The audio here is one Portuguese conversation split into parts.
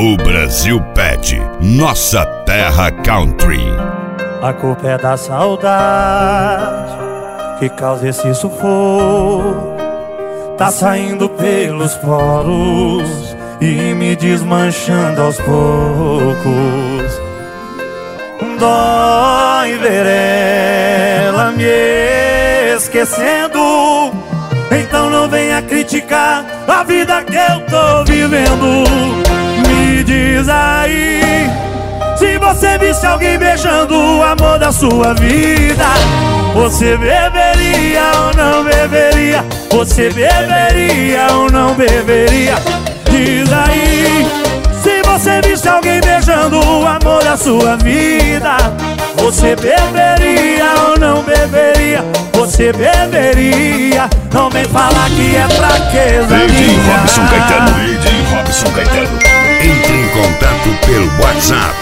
O Brasil pede nossa terra country. A culpa é da saudade que causa esse sufoco. Tá saindo pelos poros e me desmanchando aos poucos. Dói ver ela me esquecendo. Então não venha criticar a vida que eu tô vivendo. Me diz aí, se você visse alguém beijando o amor da sua vida, você beberia ou não beberia? Você beberia ou não beberia? Diz aí, se você visse alguém beijando o amor da sua vida, você beberia ou não beberia? Você beberia? Não vem falar que é fraqueza minha. Robson Caetano. Robson Caetano. Entre em contato pelo WhatsApp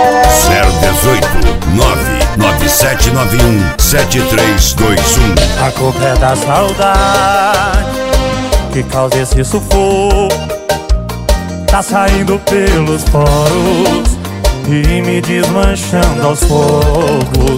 018 99791 7321. A culpa é da saudade que causa esse sufoco. Tá saindo pelos poros e me desmanchando aos poucos.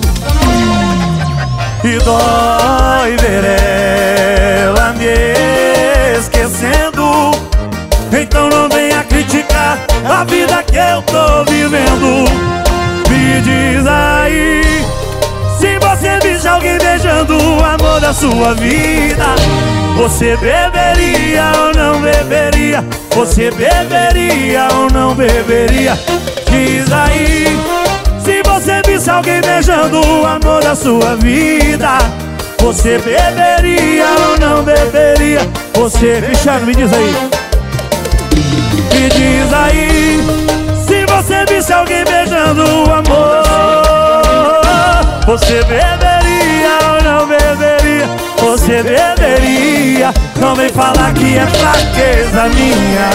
E dói ver ela me esquecendo. Então não venha criticar a vida que eu tô vivendo. Me diz aí, se você visse alguém beijando o amor da sua vida, você beberia ou não beberia? Você beberia ou não beberia? Diz aí, se você visse alguém beijando o amor da sua vida, você beberia ou não beberia? Você... Cristiano, me diz aí. Me diz aí, se você visse alguém beijando o amor, você beberia ou não beberia? Você beberia? Não vem falar que é fraqueza minha.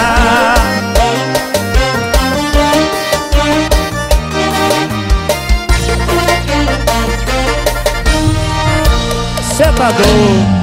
Cê tá doido?